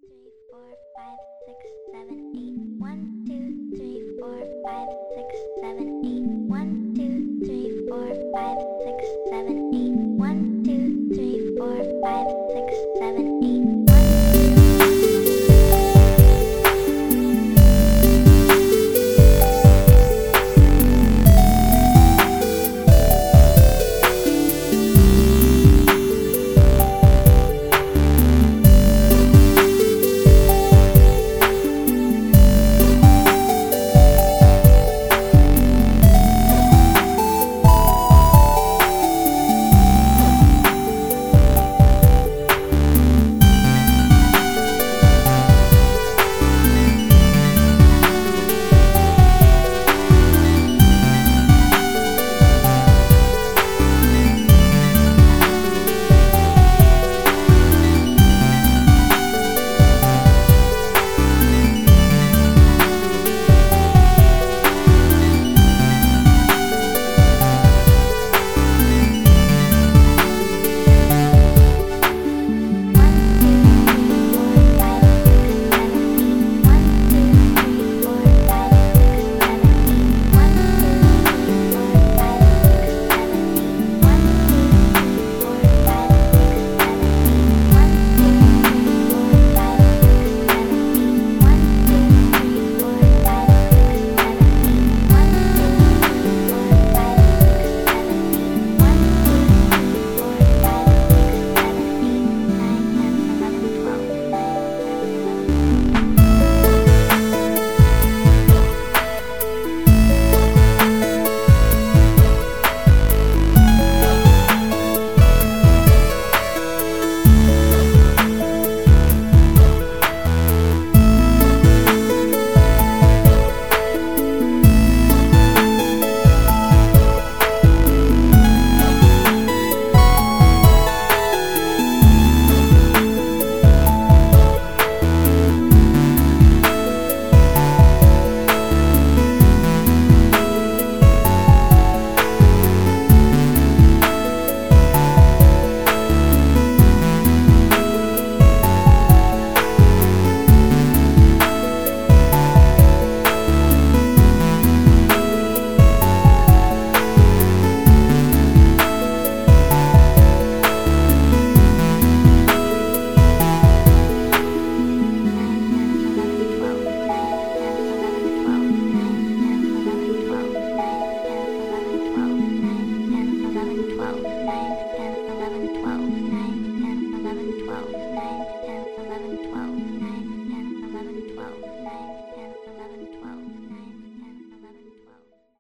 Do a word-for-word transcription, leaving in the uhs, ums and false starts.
three, four, five, six, seven, eight. One, two, three, four, five, six, seven, eight. One, two, three, four, five, six, seven, eight. One, two, three, four, five, six, seven, eight. Twelve, nine, ten, eleven, twelve, nine, ten, eleven, twelve, nine.